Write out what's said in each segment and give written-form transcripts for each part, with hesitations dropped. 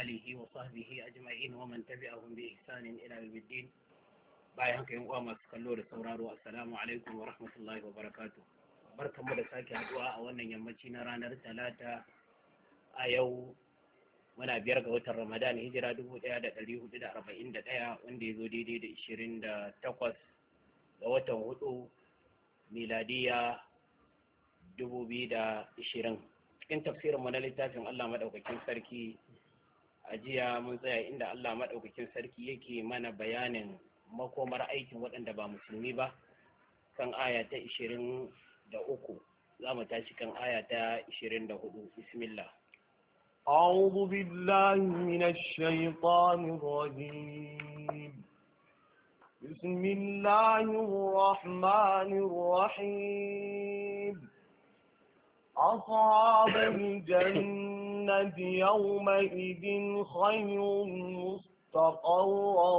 آله وصحبه أجمعين ومن تبعهم بإحسان إلى يوم الدين. bayan haka yan uwa masu kallo da sauraro assalamu alaikum wa rahmatullahi wa barakatuh. Barkanmu da sake haduwa a wannan yammaci na ranar talata a yau muna 5 ga watan Ramadan hijira 1441 wanda ya zo daidai da 28 ga watan 4 miladiya 2020. Cikin tafsirin mu na littafin Allah madaukakin sarki a jiya mun tsaya inda Allah madaukakin sarki yake mana bayanin makomar aikin waɗanda ba musulmi ba kan aya ta 23 za mu tashi kan aya ta 24 bismillah. أعوذ بالله من الشيطان الرجيم بسم الله الرحمن الرحيم أصحاب الجنة يومئذ خير مستقرا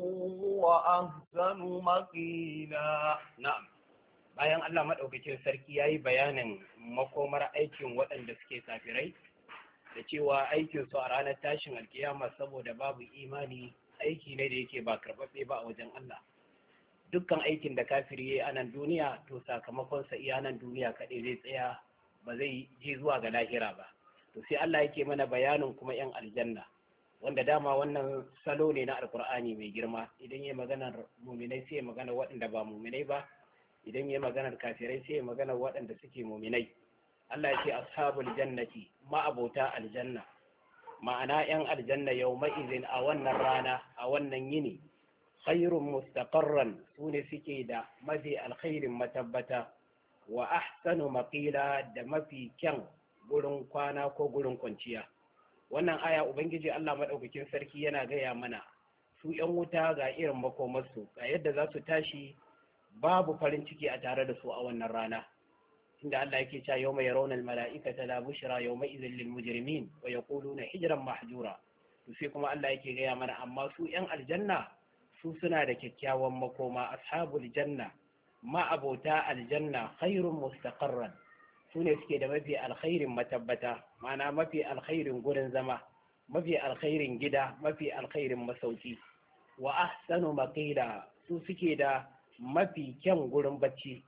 وأحسن مقيلا. نعم. bayan Allah madaukakin sarki yayi bayanin makomar aikin waɗanda suke kafirai da cewa aikin su a ranar tashin alkiyama saboda babu imani aiki ne da yake ba karɓaɓɓe ba a wajen Allah. Dukkan aikin da kafiri yayi a nan duniya to sakamakon sa iya nan duniya kaɗai zai tsaya ba zai je zuwa ga lahira ba. To sai Allah yake mana bayanin kuma 'yan aljanna wanda dama wannan salo ne na alkur'ani mai girma. Idan yayi maganar muminai sai ya magana waɗanda ba muminai ba, idan yayi maganar kafirai sai ya magana waɗanda suke muminai. Allah ya ce ashabul jannati ma'abota aljanna, ma'ana 'yan aljanna yawma izin a wannan rana a wannan yini khairun mustaqarran sune suke da mafi alkhairin matabbata wa ahsanu maqila da mafi kyan gurin kwana ko gurin kwanciya. Wannan aya ubangiji Allah madaukakin sarki yana gaya mana su 'yan wuta ga irin makomarsu, ga yadda za su tashi babu farin ciki a tare da su a wannan rana, inda Allah yake cewa yawma yarawna al-mala'ikata la bushra yawma idhil lil mujrimin wa yaquluna hijran mahjura. To sai kuma Allah yake gaya mana amma su 'yan aljanna su suna da kyakkyawan makoma. Ashabul janna ma abota aljanna khairun mustaqarran sune suke da mafi alkhairin matabbata, ma'ana mafi alkhairin gurin zama, mafi alkhairin gida, mafi alkhairin masauki. Wa ahsanu maqila su suke da mafi kyan gurin bacci.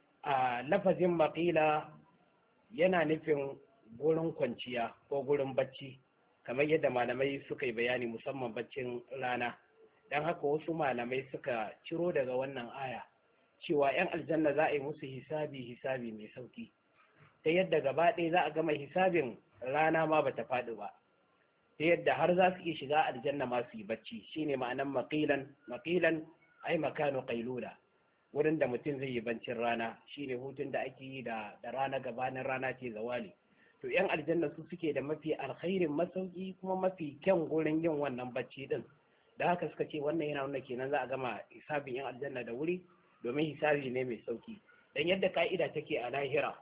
A lafazin maqila yana nufin gurin kwanciya ko gurin bacci kamar yadda malamai suka yi bayani, musamman baccin rana. Dan haka wasu malamai suka ciro daga wannan aya cewa 'yan aljanna za a yi musu hisabi mai sauki, ta yadda gaba ɗaya za a gama hisabin rana ma bata faɗi ba, ta yadda har za su iya shiga aljanna ma su yi bacci. Shine ma'anan maqilan ai makanu qailula, wurin da mutum zai yi bancin rana, shine hutun da ake yi da rana gabanin rana ce zawali. To 'yan aljanna su suke da mafi alkhairin masauki kuma mafi kyan gurin yin wannan bacci din. Da haka suka ce wannan yana nuna kenan za a gama hisabin 'yan aljanna da wuri, domin hisabi ne mai sauki. Dan yadda ka'ida take a lahira,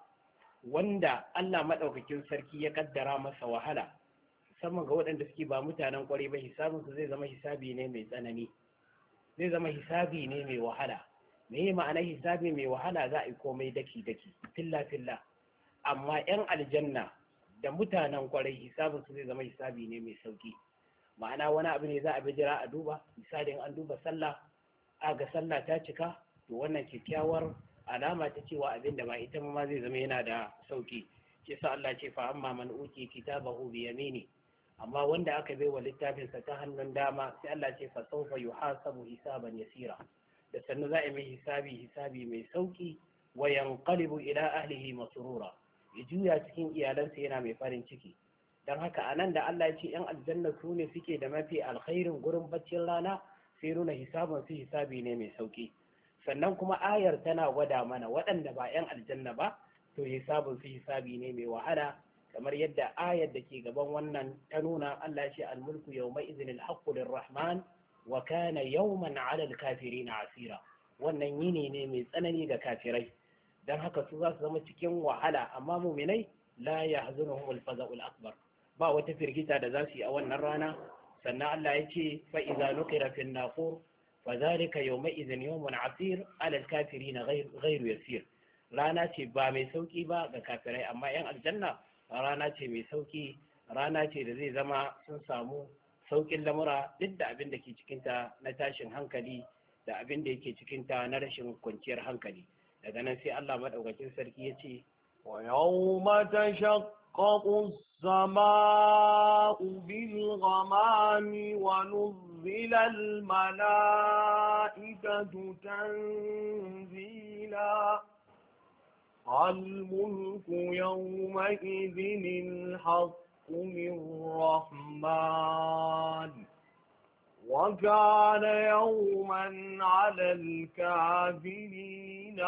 wanda Allah madaukakin sarki ya kaddara masa wahala, musamman ga waɗanda suke ba mutanen kwarai ba, hisabinsu zai zama hisabi ne mai tsanani, zai zama hisabi ne mai wahala. Me yi ma'anar hisabi mai wahala? Za a yi komai daki-daki, filla-filla. Amma 'yan aljanna da mutanen kwarai hisabinsu zai zama hisabi ne mai sauki. Ma'ana wani abu ne za a bijira a duba, misalin an duba sallah, a ga sallah ta cika, to wannan kyakkyawar alama ta cewa abin da ba ita ma zai zama yana da sauki. Ke sa Allah ce fa amma man uti kitabahu bi yamini, amma wanda aka bai wa littafinsa ta hannun dama sai Allah ce fa sawfa yuhasabu hisaban yasira, da sannu za a mai hisabi mai sauki. Wa yanqalibu ila ahlihi masrura, ya juya cikin iyalansa yana mai farin ciki. Dan haka anan da Allah ya ce 'yan aljanna su ne suke da mafi alkhairin gurin baccin rana, sai nuna hisabin su hisabi ne mai sauki. Sannan kuma ayar tana gwada mana waɗanda ba 'yan aljanna ba, to hisabin su hisabi ne mai wahala, kamar yadda ayar da ke gaban wannan ta nuna. Allah ya ce al-mulku yawma idhnil haqqu lirrahman wa kana yawman 'ala al-kafirin asira. Wannan yini ne mai tsanani ga kafirai, dan haka su za su zama cikin wahala, amma mu'minai la yahzunuhum al-faza'ul akbar, ba wata firgita da za su yi a wannan rana. Sannan Allah ya ce fa idza nuqira fi an-naqur فذلك يومئذ يوم عسير على الكافرين غير يسير. rana ce ba mai sauki ba ga kafirai, amma yan aljanna rana ce mai sauki, rana ce da zai zama sun samu saukin lamura duk da abin da ke cikinta na tashin hankali da abin da yake cikinta na rashin kwanciyar hankali. Daga nan sai Allah madaukakin sarki ya ce ويوم تشقق السماء بالغمام ونزل الملائكة تنزيلا الملك يومئذ الحق للرحمن وكان يوما على الكافرين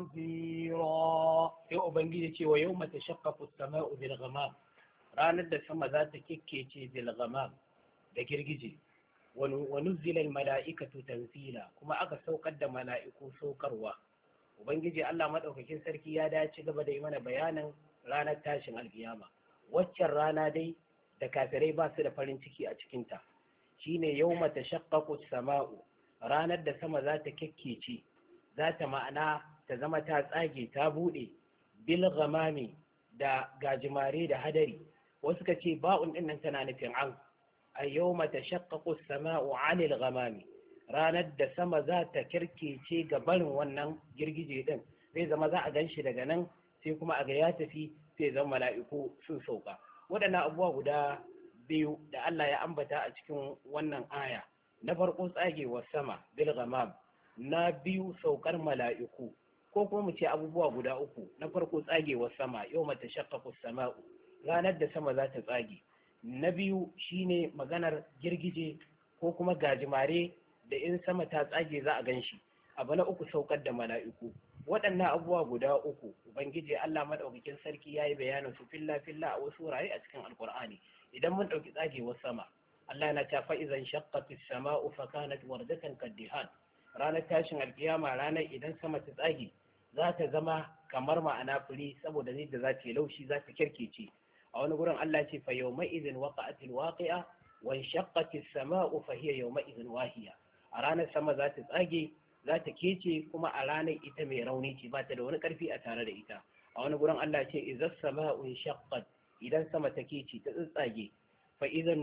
عسيرا. sai ubangiji ce wa yawma tashaqqaqu as-sama'u bil ghamam, ranar da sama za ta kikkece bil ghamam da girgije, wa nuzila al mala'ikatu tanzila, kuma aka saukar da mala'iku saukarwa. Ubangiji Allah madaukakin sarki ya dace gaba da yi mana bayanin ranar tashin alkiyama. Waccan rana dai da kafirai ba su da farin ciki a cikinta shine yawma tashaqqaqu as-sama'u, ranar da sama za ta kikkece, za ta ma'ana ta zama ta tsage ta bude, bil ghamami da gajimare da hadari. Wasu ka ce ba'un din nan tana nufin an, a yawma tashaqqaqu as-sama'u 'anil ghamami, ranar da sama za ta kirkece ga barin wannan girgije din, zai zama za a ganshi daga nan sai kuma a ga ya tafi, sai zama mala'iku sun sauka. Waɗannan abubuwa guda biyu da Allah ya ambata a cikin wannan aya, na farko tsagewar sama bil ghamam, na biyu saukar mala'iku, ko kuma mu ce abubuwa guda uku. Na farko tsagewar sama, yawma tashaqqaqu as-sama'u, ranar da sama za ta tsage. Na biyu shine maganar girgije ko kuma gajimare da in sama ta tsage za a ganshi. Abu na uku saukar da mala'iku. Waɗannan abubuwa guda uku ubangiji Allah madaukakin sarki yayi bayanin su filla filla a wasu wurare a cikin alqur'ani. Idan mun ɗauki tsagewar sama, Allah na ta fa'izan shaqqatis sama'u fa kanat wardatan kaddihan, ranar tashin alkiyama, ranar idan sama ta tsage za ta zama kamar ma'ana fure, saboda zai da za ta yi laushi, za ta kirkece. A wani gurin Allah ce fa yawma idhin waqa'atil waqi'a wa shaqqatis sama'u fa hiya yawma idhin wahiya, a ranar sama za ta tsage, za ta kece, kuma a ranar ita mai rauni ce, ba ta da wani karfi a tare da ita. A wani gurin Allah ce idza sama'u shaqqat, idan sama ta kece ta tsage, fa idan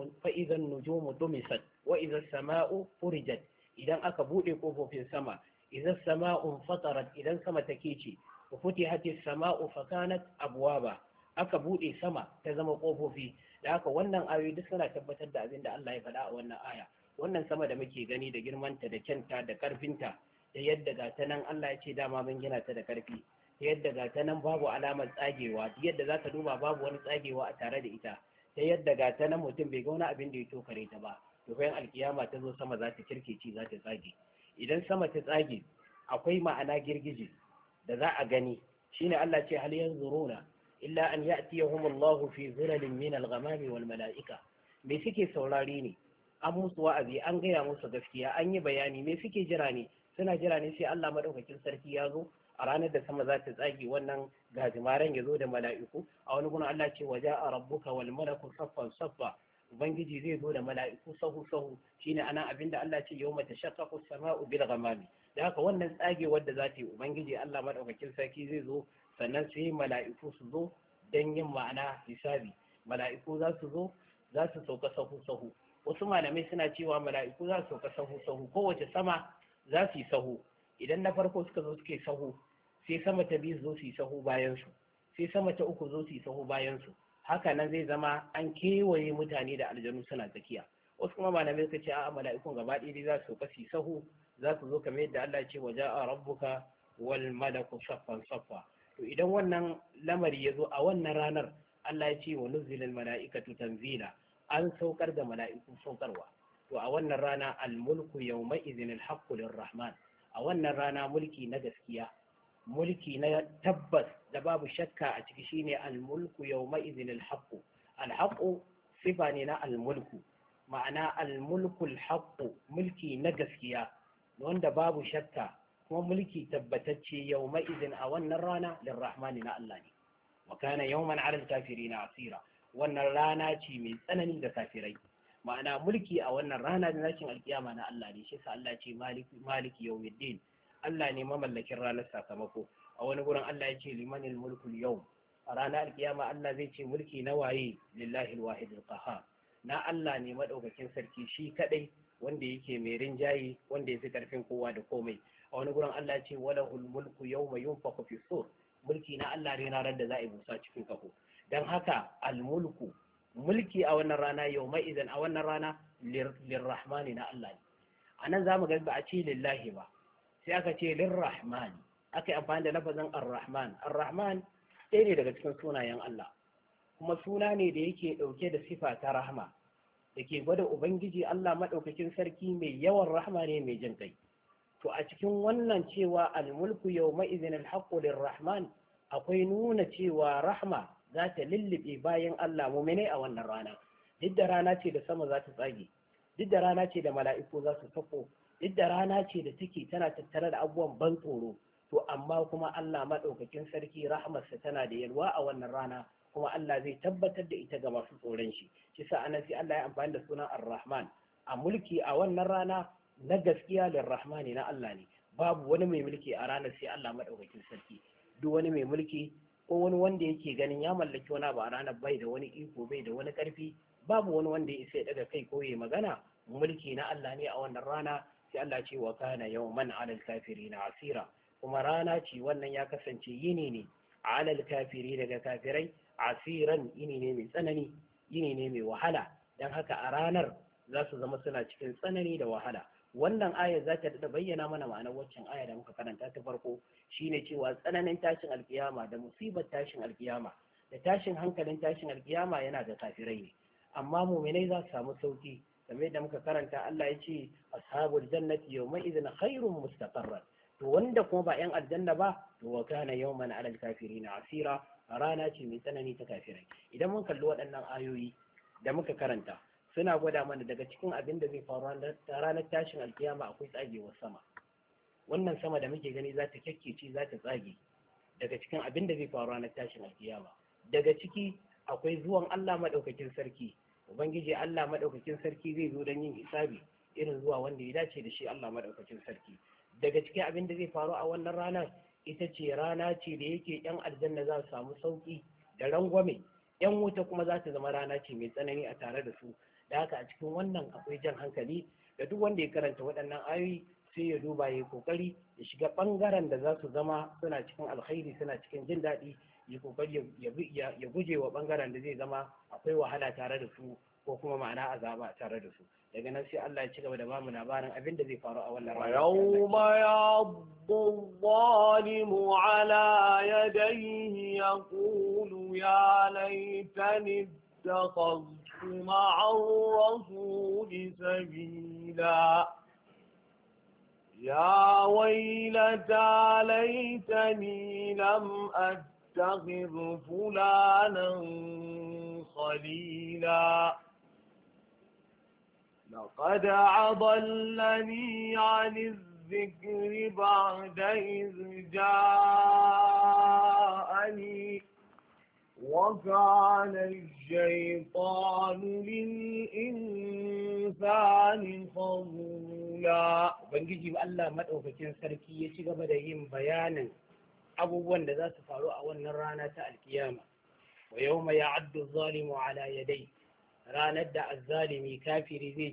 nujumu dumisat wa idza sama'u furijat, idan aka bude kofofin sama, idza sama'u fatarat, idan sama ta kece, wa futihatis sama'u fa kanat abwaba, aka bude sama ta zama kofofi. Da haka wannan ayoyi duk suna tabbatar da abin da Allah ya faɗa a wannan aya. Wannan sama da muke gani da girmanta da kyanta da karfinta, da yadda ga ta nan Allah ya ce dama mun gina ta da karfi, ta yadda ga ta nan babu alamar tsagewa, yadda za ka duba babu wani tsagewa a tare da ita, ta yadda ga ta nan mutum bai ga wani abin da ya tokare ta ba. To bayan alkiyama ta zo sama za ta kirkeci, za ta tsage. Idan sama ta tsage akwai ma'ana girgije da za a gani, shine Allah ce hal yanzuruna illa an ya'tiyahum Allahu fi zulalin min al-ghamami wal mala'ika. Me suke saurari ne? An musu wa'azi, an gaya musu gaskiya, an yi bayani, me suke jira ne? Suna jira ne sai Allah madaukakin sarki ya zo a ranar da sama za ta tsage, wannan gajimaren ya zo da mala'iku. A wani gurin Allah ce waja'a rabbuka wal malaku saffan saffa, ubangiji zai zo da mala'iku sahu sahu. Shine anan abinda Allah ce yawma tashaqqaqu as-sama'u bil ghamami. Da haka wannan tsage wadda za ta yi, ubangiji Allah madaukakin sarki zai zo, sannan sai mala'iku su zo dan yin ma'ana hisabi. Mala'iku za su zo, za su sauka sahu sahu. Wasu malamai suna cewa mala'iku za su sauka sahu sahu, kowace sama za su yi sahu. Idan na farko suka zo suke sahu, sai sama ta biyu zo su yi sahu bayan su, sai sama ta uku zo su yi sahu bayan su. Haka nan zai zama an kewaye mutane da aljanu suna tsakiya. Wasu kuma malamai suka ce a'a mala'ikun gaba ɗaya za su sauka su yi sahu, za su zo kamar yadda Allah ce waja'a rabbuka wal malaku saffan saffa. To idan wannan lamari ya zo a wannan ranar, Allah ya ce wa nuzilal mala'ikatu tanzila, an saukar da mala'iku saukarwa. To a wannan rana al-mulku yawma idhin al-haqqu lir-rahman, a wannan rana mulki na gaskiya, mulki na tabbas da babu shakka a ciki shine al-mulku yawma idhin al-haqqu. Al-haqqu sifa ne na al-mulku, ma'ana al-mulku al-haqqu, mulki na gaskiya wanda babu shakka, kuma mulki tabbatacce yawma idhin a wannan rana lir-rahman na Allah ne. Wa kana yawman 'ala al-kafirina asira, wannan rana ce mai tsanani da kafirai. Ma'ana mulki a wannan rana da nashin alkiyama na Allah ne. Shi sa Allah ce maliki yawmiddin, Allah ne mamallakin ranar sakamako. A wani gurin Allah ya ce limanil mulkul yawm, a ranar alkiyama Allah zai ce mulki na waye lillahi alwahid alqahhar na Allah ne madaukakin sarki shi kadai wanda yake mai rinjaye wanda yafi karfin kowa da komai a wani gurin Allah ya ce walahul mulku yawma yunfakhu fi sur mulki na Allah ne ranar da za a yi busa cikin kaho dan haka almulku mulki a wannan rana yawma idan a wannan rana lirrahmani na Allah ne anan zamu ga ba a ce lillahi ba sai aka ce lirrahmani aka yi amfani da lafazin ar-rahman ar-rahman ɗaya ne daga cikin sunayen Allah kuma suna ne da yake ɗauke da sifa ta rahma da ke gwada ubangiji Allah maɗaukakin sarki mai yawan rahma ne mai jin kai to a cikin wannan cewa almulku yawma idhin alhaqqu lirrahman akwai nuna cewa rahma za ta lullube bayan Allah mu'mine a wannan rana duk da rana ce da sama za ta tsage duk da rana ce da mala'iku za su sako duk da rana ce da take tana tattare da abubuwan ban tsoro to amma kuma Allah maɗaukakin sarki rahmarsa tana da yalwa a wannan rana kuma Allah zai tabbatar da ita ga masu tsoron shi shi sa anan sai Allah ya amfani da sunan ar-rahman a mulki a wannan rana na gaskiya lirrahmani na Allah ne babu wani mai mulki a ranar sai Allah maɗaukakin sarki duk wani mai mulki ko wani wanda yake ganin ya mallaki wani abu a ranar bai da wani iko bai da wani karfi babu wani wanda ya isa ya daga kai ko ya magana mulki na Allah ne a wannan rana sai Allah ce wa kana yawman 'alal kafirina asira kuma rana ce wannan ya kasance yini ne 'alal kafiri daga kafirai asiran yini ne mai tsanani yini ne mai wahala dan haka a ranar za su zama suna cikin tsanani da wahala wannan aya za ta da bayyana mana ma'anar waccan aya da muka karanta ta farko shine cewa tsananin tashin alkiyama da musibar tashin alkiyama da tashin hankalin tashin alkiyama yana da kafirai ne amma mu'minai za su samu sauki kamar yadda muka karanta Allah ya ce ashabul jannati yawma idhin khairun mustaqarran to wanda kuma ba yan aljanna ba to wa kana yawman 'alal kafirina asira rana ce mai tsanani ta kafirai idan mun kalli waɗannan ayoyi da muka karanta suna gwada mana daga cikin abin da zai faru ranar tashin alkiyama akwai tsagewar sama wannan sama da muke gani za ta kyakkece za ta tsage daga cikin abin da zai faru ranar tashin alkiyama daga ciki akwai zuwan Allah madaukakin sarki ubangiji Allah madaukakin sarki zai zo don yin hisabi irin zuwa wanda ya dace da shi Allah madaukakin sarki daga cikin abin da zai faru a wannan ranar ita ce rana ce da yake yan aljanna za su samu sauki da rangwame yan wuta kuma za ta zama rana ce mai tsanani a tare da su da haka a cikin wannan akwai jan hankali da duk wanda ya karanta waɗannan ayoyi sai ya duba ya kokari ya shiga ɓangaren da za su zama suna cikin alkhairi suna cikin jin daɗi ya kokari ya guje wa ɓangaren da zai zama akwai wahala tare da su ko kuma ma'ana azaba tare da su daga nan sai Allah ya ci gaba da bamu labarin abin da zai faru a wannan rana yawma ya'addu adh-dhalimu 'ala yadayhi yaqulu ya laitani ittakhadhtu ma'a ar-rasuli sabila يا ويلتى ليتني لم أتخذ فلانا خليلا لقد أضلني عن الذكر بعد إذ جاءني وكان الشيطان للإنسان خذولا. Ubangiji Allah maɗaukakin sarki ya ci gaba da yin bayanin abubuwan da za su faru a wannan rana ta alkiyama. Wa yawma ya'addu adh-dhalimu 'ala yadayhi, ranar da azzalimi kafiri zai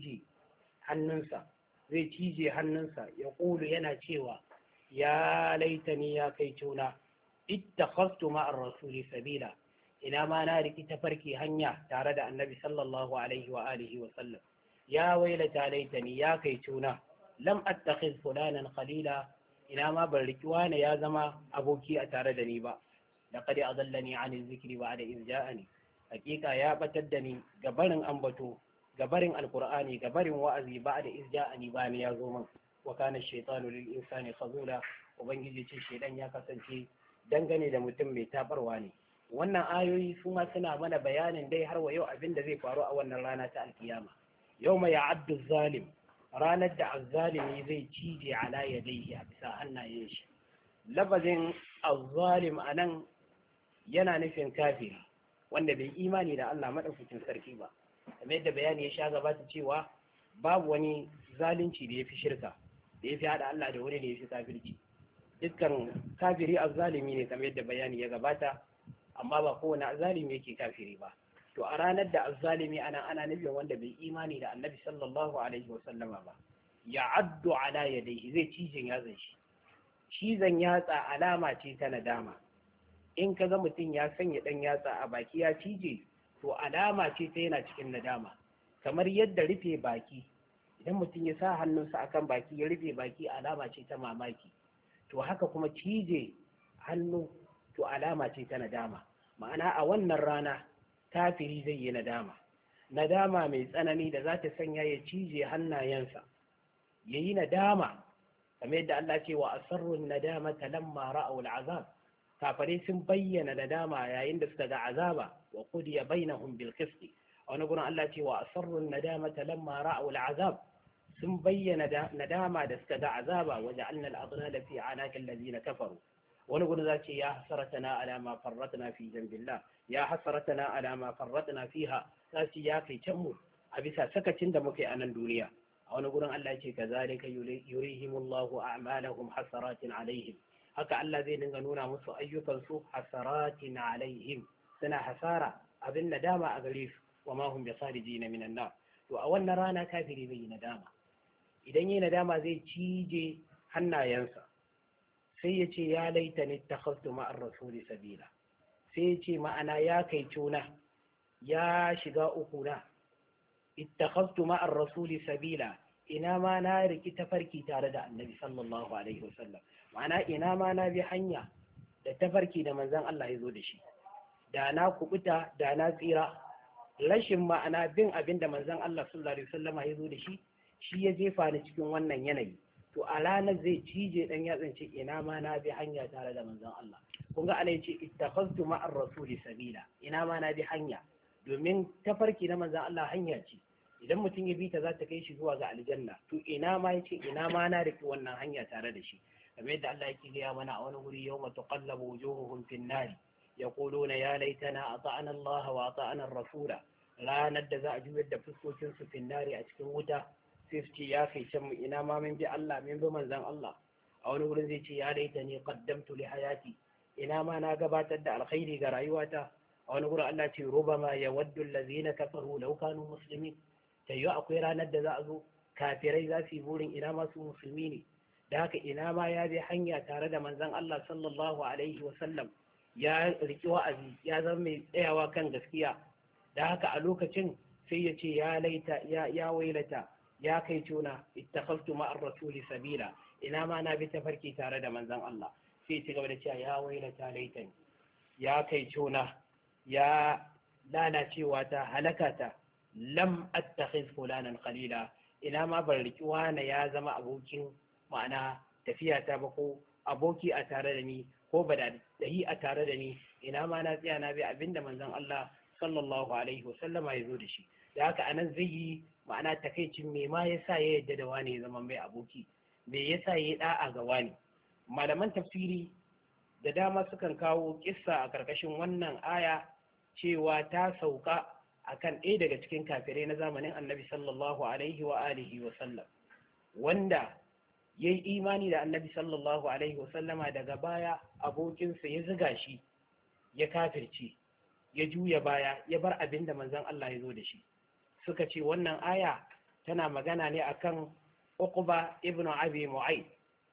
cije hannunsa ya ƙulu yana cewa ya laitani ya kai cuna ittakhadtu ma'ar rasuli sabila, ina ma na riki tafarki hanya tare da annabi sallallahu alaihi wa alihi wa sallam. Ya wailata laitani ya kai cuna lam attakhiz fulanan khalila, ina ma ban riki wani ya zama aboki a tare da ni ba. laqad adallani 'ani dhikri ba'da idh ja'ani, hakika ya batar da ni gabarin ambato gabarin alqur'ani gabarin wa'azi ba'da idh ja'ani bani ya zo min. wa kana ash-shaytanu lil insani khazula, ubangiji ce shedan ya kasance dangane da mutum mai tabarwa ne. wannan ayoyi su ma suna mana bayanin dai har wa yau abin da zai faru a wannan rana ta alkiyama. yawma ya'addu zalim, ranar da azzalimi zai cije ala yadayhi a bisa hannayen shi. labazin azzalim anan yana nufin kafiri wanda bai imani da Allah madaukakin sarki ba, kamar yadda bayani ya sha gabata cewa babu wani zalunci da yafi shirka, da yafi hada Allah da wani da yafi kafirci. dukkan kafiri azzalimi ne kamar yadda bayani ya gabata, amma ba kowane azzalimi yake kafiri ba. To a ranar da azzalimi ana nufin wanda bai imani da annabi sallallahu alaihi wasallama ba, ya addu ala yadayhi, zai cijin yatsan shi. Cizon yatsa alama ce ta nadama. In ka ga mutum ya sanya ɗan yatsa a baki ya cije, to alama ce ta yana cikin nadama. Kamar yadda rufe baki, idan mutum ya sa hannunsa akan baki ya rufe baki, alama ce ta mamaki. To haka kuma cije hannu, to alama ce ta nadama. Ma'ana a wannan rana kafiri zai yi nadama mai tsanani da za ta sanya ya cije hannayensa, ya yi nadama kamar yadda Allah ce wa asarrun nadamata lamma ra'aw al'azab. Kafare sun bayyana nadama yayin da suka ga azaba, wa qudiya bainahum bil qist. Wani gurin Allah ce wa asarrun nadamata lamma ra'aw al'azab, sun bayyana nadama da suka ga azaba, wa ja'alna al'adlala fi a'naqi allazina kafaru. wani gudu za ce ya hasaratana ala ma farratna fi jambillah, ya hasaratana ala ma farratna fiha, za su ya kai can mu a bisa sakacin da muke a nan duniya. A wani gurin Allah ce kazalika yurihimullahu a'malahum hasaratin alaihim, haka Allah zai dinga nuna musu ayyukan su hasaratin alaihim, suna hasara abin nadama a gare su, wa ma hum bisarijin minan nar. To a wannan rana kafiri bai yi nadama, idan yi nadama zai cije hannayensa sai ya ce ya laita ni takhastu ma'ar rasuli sabila, sai ya ce ma'ana ya kai tuna, ya shiga uku na, ittakhastu ma'ar rasuli sabila, ina ma na riki tafarki tare da annabi sallallahu alaihi wasallam, ma'ana ina ma na bi hanya da tafarki da manzon Allah ya zo da shi, da na kubuta da na tsira. Rashin ma'ana bin abin da manzon Allah sallallahu alaihi wasallam ya zo da shi, shi ya jefa ni cikin wannan yanayi. To a ranar zai cije dan yatsan ce ina ma na bi hanya tare da manzon Allah. Kun ga ana yace ittakhaztu ma'ar rasuli sabila, ina ma na bi hanya, domin tafarki na manzon Allah hanya ce, idan mutum ya bi ta za ta kai shi zuwa ga aljanna. To ina ma yace ina ma na riki wannan hanya tare da shi, kamar yadda Allah yake gaya mana a wani guri, yawma tuqallabu wujuhuhum fin nar yaquluna ya laitana ata'ana Allah wa ata'ana ar-rasula, ranar da za a juyar da fuskokin su fin nar a cikin wuta, sai su ce ya kai can mu ina ma min bi Allah min bi manzon Allah. A wani gurin zai ce ya laita ne qaddamtu li hayati, ina ma na gabatar da alkhairi ga rayuwata. A wani gurin Allah ce rubama yawaddu allazina kafaru law kanu muslimin, tayo akwai ranar da za a zo kafirai za su yi burin ina ma su musulmi ne, da haka ina ma ya bi hanya tare da manzon Allah sallallahu alaihi wa sallam, ya riki wa'azi, ya zama mai tsayawa kan gaskiya. Da haka a lokacin sai ya ce ya laita ya wailata, ya kai tuna ittakhaztu ma'ar rasuli sabila, ina ma na bi tafarki tare da manzon Allah. Sai ci gaba da cewa ya wailata laitani, ya kai tuna, ya lalacewa ta, halakata, lam attakhiz fulanan qalila, ina ma ban riki wani ya zama abokin ma'ana tafiya ta ba, ko aboki a tare da ni, ko badahi a tare da ni, ina ma na tsaya na bi abinda manzon Allah sallallahu alaihi wasallama ya zo da shi. Da haka anan zai yi ma'ana takaicin me ma yasa ya yadda da wani ya zama mai aboki, me yasa ya yi da'a ga wani. Malaman tafsiri da dama sukan kawo kissa a karkashin wannan aya cewa ta sauka akan ɗaya daga cikin kafirai na zamanin annabi sallallahu alaihi wa alihi wa sallam, wanda ya yi imani da annabi sallallahu alaihi wa sallama, daga baya abokinsa ya ziga shi ya kafirci, ya juya baya, ya bar abin da manzon Allah ya zo da shi. Suka ce wannan aya tana magana ne akan Uqba ibn Abi Mu'ayth,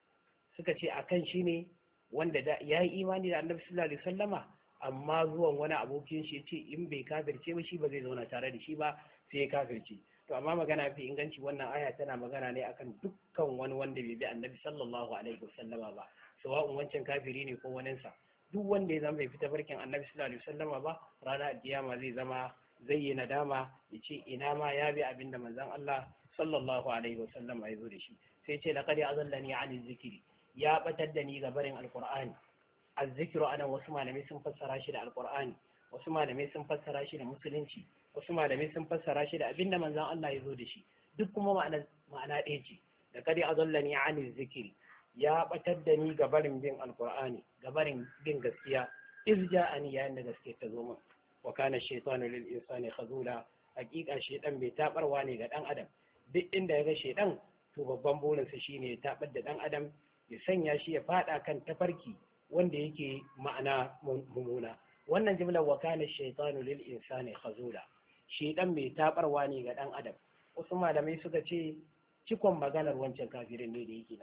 suka ce akan shi ne wanda ya yi imani da annabi sallallahu alaihi wasallama, amma zuwan wani abokin shi ce in bai kafirce ba shi ba zai zauna tare da shi ba, sai ya kafirce. To amma magana fi inganci wannan aya tana magana ne akan dukkan wani wanda bai bi annabi sallallahu alaihi wasallama ba, sawa'un wancan kafiri ne ko waninsa. Duk wanda ya zama bai fita barkin annabi sallallahu alaihi wasallama ba, ranar kiyama zai yi nadama, ya ce ina ma ya bi abinda manzon Allah sallallahu alaihi wasallama ya zo da shi. Sai ce laqad azallani ani zikri, ya batar da ni ga barin alqur'ani. Azzikiru ana wasu malamai sun fassara shi da alqur'ani, wasu malamai sun fassara shi da musulunci, wasu malamai sun fassara shi da abinda manzon Allah ya zo da shi, duk kuma ma'ana ɗaya ce. Laqad azallani ani zikri, ya batar da ni ga barin bin alqur'ani, ga barin bin gaskiya, izja'ani yayin da gaskiya ta zo min. Wa kana shaytanu lil insani khazula, hakika shaytan bai tabarwa ne ga dan adam. Duk inda ya ga shaytan, to babban burinsa shine ya tabar da dan adam, ya sanya shi ya fada kan tafarki wanda yake ma'ana mummuna. wannan jimlar wa kana shaytanu lil insani khazula, shaytan mai tabarwa ne ga dan adam. Wasu malamai suka ce cikon maganar wancan kafirin ne da yake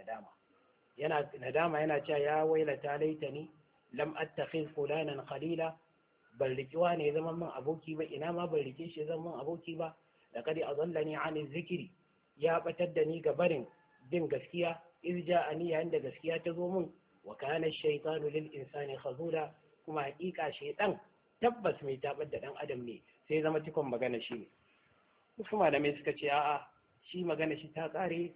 nadama yana cewa ya wailata laitani lam attakhiz fulanan khalila, ban riki wane ya zama min aboki ba, ina ma ban rike shi zama min aboki ba, laqad adallani an zikri, ya batar da ni ga barin bin gaskiya, iz ja'ani yayin da gaskiya ta zo min, wa kana ash-shaytanu lil insani khazula, kuma hakika shaytan tabbas mai tabar da dan adam ne. Sai zama cikon magana shi ne. Wasu malamai suka ce a'a, shi magana shi ta kare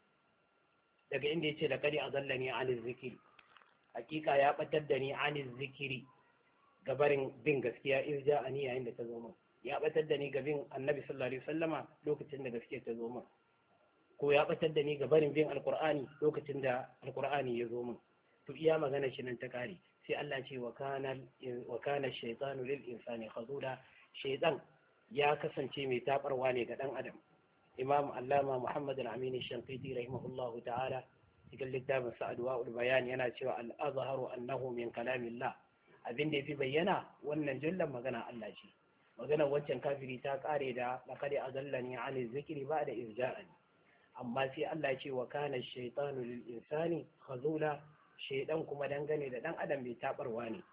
daga inda yace laqad adallani an zikri, hakika ya batar da ni an zikri gabarin bin gaskiya, in ja'ani yayin da ta zo min, ya batar da ni ga bin annabi sallallahu alaihi wasallama lokacin da gaskiya ta zo min, ko ya batar da ni gabarin bin alqur'ani lokacin da alqur'ani ya zo min. To iya magana shi nan ta kare. Sai Allah ce wa kana shaytanu lil insani khazula, shaytan ya kasance mai tabarwa ne ga dan adam. Imam Allama Muhammad al-Amin al-Shanqiti rahimahullahu ta'ala cikin littafin Sa'adwa'ul Bayan yana cewa al-azharu annahu min kalamillah, abin da yafi bayyana wannan jumlar magana Allah ce. Maganar wancan kafiri ta kare da laqad adallani 'ani zikri ba'da iz ja'ani, amma sai Allah ya ce wa kana ash-shaytanu lil insani khazula, shaydan kuma dangane da dan adam bai tabarwa ne.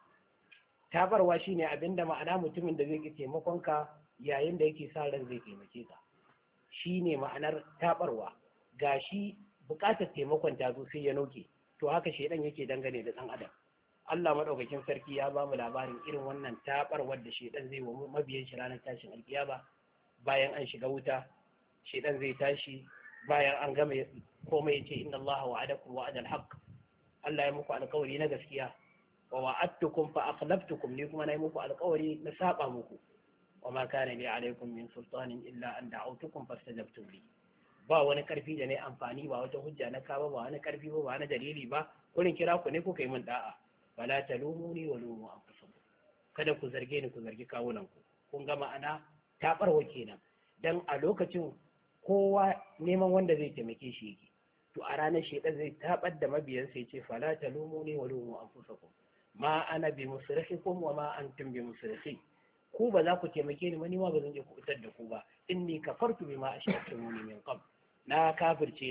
Tabarwa shine abinda ma'ana mutumin da zai ki taimakon ka yayin da yake sa ran zai taimake ka, shine ma'anar tabarwa. Gashi bukatar taimakon ta zo sai ya noke, to haka shaydan yake dangane da dan adam. Allah madaukakin sarki ya ba mu labarin irin wannan tabarwar da shaydan zai wa mabiyan shi ranar tashin alkiyama. Bayan an shiga wuta, shaydan zai tashi bayan an gama komai, yace inna Allah wa'adakum wa'adal haqq, Allah ya muku alƙawari na gaskiya, wa wa'adtukum fa akhlaftukum, ni kuma nayi muku alƙawari na saba muku, wa ma kana li alaykum min sultanin illa an da'awtukum fastajabtum li. Ba wani karfi da ne amfani, ba wata hujja na kawo, ba wani karfi ba wani dalili ba, kurin kira ku ne kuka yi min da'a. Fala talumuni wa lumu anfusakum, kada ku zarge ni, ku zargi kawunan ku. Kun ga ma'ana tabarwa kenan, dan a lokacin kowa neman wanda zai taimake shi yake. To a ranar shaitan zai tabar da mabiyansa ya ce fala talumuni wa lumu anfusakum ma ana bi musrikhikum wa ma antum bi musrikhi, ku ba za ku taimake ni ba, ni ma ba zan iya kubutar da ku ba. Inni kafartu bima ashraktumuni min qabl, na kafirce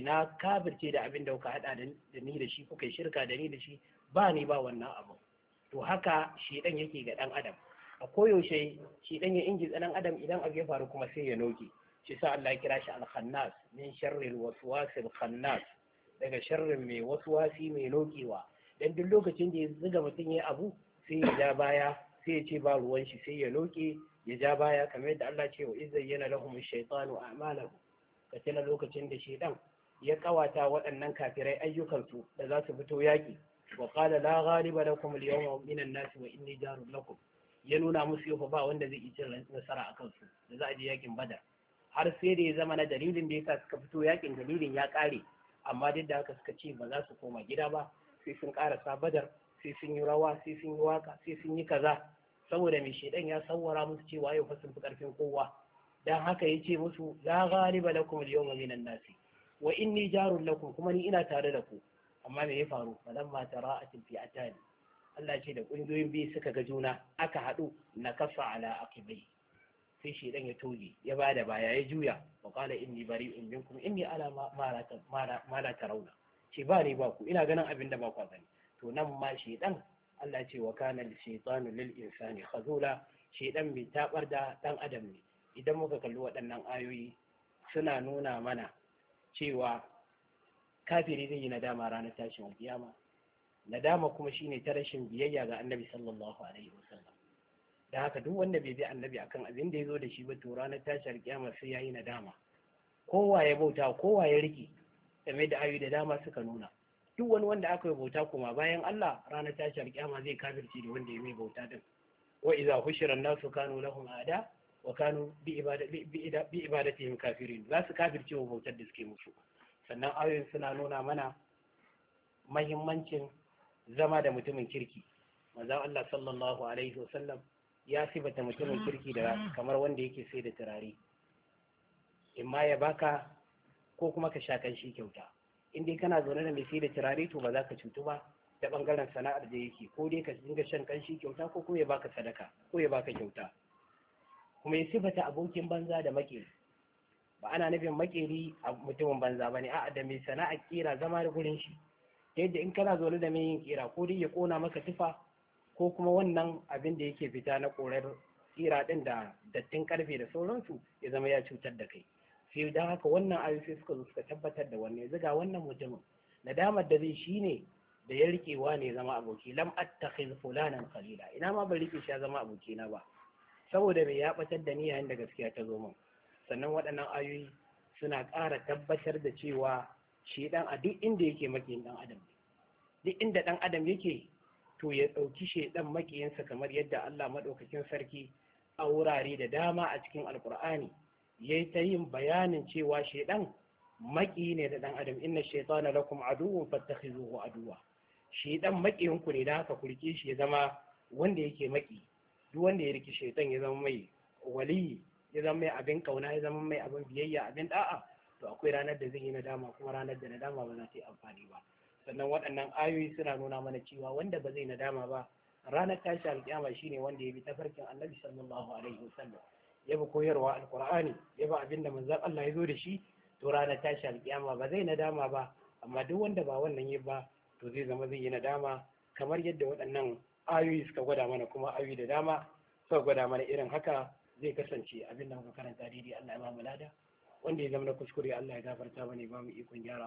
da abin da kuka hada da ni da shi, kuka shirka da ni da shi, ba ni ba wannan abu. To haka shaitan yake ga dan adam, a koyaushe shaitan ya ingiza dan adam, idan abu ya faru kuma sai ya noke. Shi sa Allah ya kira shi al-khannas, min sharril waswasil khannas, daga sharrin mai waswasi mai lokewa. Dan duk lokacin da ya zuga mutum ya abu sai ya ja baya, sai ya ce ba ruwan shi, sai ya loke ya ja baya, kamar yadda Allah ce wa izayyana lahum ash-shaytanu a'malahum, kace lokacin da shaytan ya kawata waɗannan kafirai ayyukansu da za su fito yaki, wa qala la ghaliba lakum al-yawma minan nas wa inni jarun lakum, ya nuna musu yau ba wanda zai yi cin nasara akan su da za a je yakin Badar. Har sai da ya zama na dalilin da yasa suka fito yakin, dalilin ya kare, amma duk da haka suka ce ba za su koma gida ba sai sun karasa Badar, sai sun yi rawa, sai sun yi waka, sai sun yi kaza, saboda mai shedan ya sawwara musu cewa yau fa sun fi karfin kowa. Dan haka ya ce musu la ghaliba lakum al-yawma minan nas wa inni jarun lakum, kuma ni ina tare da ku. Amma me ya faru? falamma tara'atil fi'atan, Allah ce da kungiyoyin biyu suka ga juna aka haɗu, na kafa ala aqibai, sai shedan ya toge ya bada baya ya juya, wa qala inni bari'un minkum inni ala ma la tarawna, ce ba ni ba ku, ina ganin abin da ba ku gani. To nan ma shedan Allah ce wa kana shaytanu lil insani khazula, shedan mai tabar da dan adam ne. Idan muka kalli waɗannan ayoyi suna nuna mana cewa kafiri zai yi nadama ranar tashin alkiyama. Nadama kuma shine ta rashin biyayya ga annabi sallallahu alaihi wasallam. Da haka duk wanda bai bi annabi akan abin da ya zo da shi ba, to ranar tashin alkiyama sai yayi nadama. Kowa ya bauta, kowa ya rike, game da ayoyi da dama suka nuna. Duk wani wanda aka yi bauta kuma bayan Allah, ranar tashin alkiyama zai kafirci da wanda ya mai bauta din. Wa idza hushira an-nasu kanu lahum a'da wa kanu bi ibadatihim kafirin, za su kafirce wa bautar da suke musu. Sannan ayoyin suna nuna mana mahimmancin zama da mutumin kirki. Manzon Allah sallallahu alaihi wasallam ya sifata mutumin kirki da kamar wanda yake sai da turare, imma ya baka ko kuma ka sha kan shi kyauta. In dai kana zaune da mai sai da turare, to ba za ka cutu ba, ta bangaren sana'ar da yake, ko dai ka dinga shan kanshi kyauta ko ya baka sadaka ko ya baka kyauta. Kuma ya sifata abokin banza da makeri, ba ana nufin makeri a mutumin banza bane, a'a da mai sana'ar kira zama da gurin shi, ta yadda in kana zaune da mai yin kira ko dai ya kona maka tufa ko kuma wannan abin da yake fita na korar kira din da dattin karfe da sauransu ya zama ya cutar da kai. Sai dan haka wannan ayoyi suka zo suka tabbatar da wannan, yanzu ga wannan mutumin nadamar da zai shine da ya rikewa ne zama aboki, lam attakhiz fulanan khalila, ina ma ban rike shi ya zama abokina ba, saboda bai ya batar da ni yayin da gaskiya ta zo min. Sannan waɗannan ayoyi suna ƙara tabbatar da cewa shi dan a duk inda yake makiyin dan adam, duk inda dan adam yake to ya ɗauki shedan makiyinsa, kamar yadda Allah madaukakin sarki a wurare da dama a cikin alkur'ani yayi ta yin bayanin cewa shedan maki ne da dan adam, inna shaytana lakum aduwwun fattakhizuhu aduwwa, shedan makiyin ku ne, da haka ku rike shi ya zama wanda yake maki. Duk wanda ya rike shaytan ya zama mai wali, ya zama mai abin kauna, ya zama mai abin biyayya, abin da'a, to akwai ranar da zai yi nadama, kuma ranar da nadama ba za ta yi amfani ba. Sannan waɗannan ayoyi suna nuna mana cewa wanda ba zai nadama ba ranar tashi alƙiyama shine wanda ya bi tafarkin annabi sallallahu alaihi wasallam, ya bi koyarwa alqur'ani, ya bi abinda manzon Allah ya zo da shi, to ranar tashi alƙiyama ba zai nadama ba. Amma duk wanda ba wannan yi ba to zai zama zai yi nadama, kamar yadda waɗannan ayoyi suka gwada mana, kuma ayoyi da dama suka gwada mana irin haka zai kasance. Abinda muka karanta daidai Allah ya ba mu lada, wanda ya zama na kuskure Allah ya gafarta mana, ya ba mu ikon gyara.